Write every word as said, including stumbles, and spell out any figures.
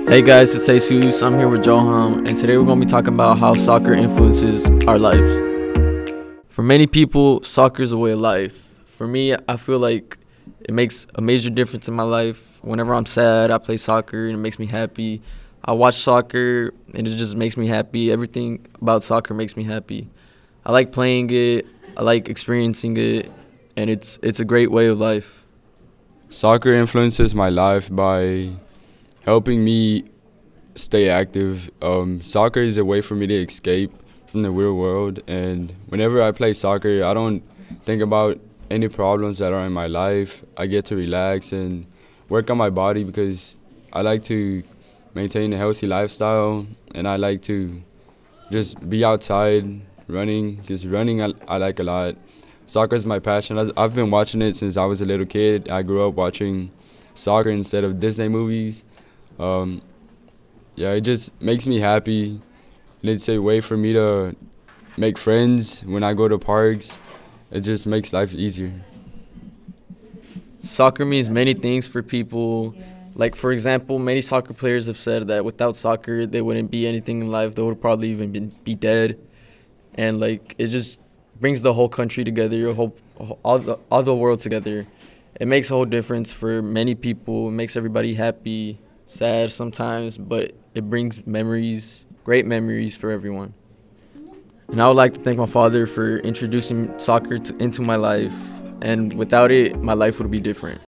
Hey guys, it's Jesus. I'm here with Joham, and today we're going to be talking about how soccer influences our lives. For many people, soccer is a way of life. For me, I feel like it makes a major difference in my life. Whenever I'm sad, I play soccer and it makes me happy. I watch soccer and it just makes me happy. Everything about soccer makes me happy. I like playing it, I like experiencing it, and it's it's a great way of life. Soccer influences my life by helping me stay active. Um, soccer is a way for me to escape from the real world, and whenever I play soccer, I don't think about any problems that are in my life. I get to relax and work on my body because I like to maintain a healthy lifestyle, and I like to just be outside running, because running I, I like a lot. Soccer is my passion. I've I've been watching it since I was a little kid. I grew up watching soccer instead of Disney movies. Um, yeah, it just makes me happy. And it's a way for me to make friends when I go to parks. It just makes life easier. Soccer means many things for people. Like, for example, many soccer players have said that without soccer, they wouldn't be anything in life. They would probably even be, be dead. And, like, it just brings the whole country together, your whole, all the, all the world together. It makes a whole difference for many people. It makes everybody happy, sad sometimes, but it brings memories, great memories for everyone. And I would like to thank my father for introducing soccer to, into my life. And without it, my life would be different.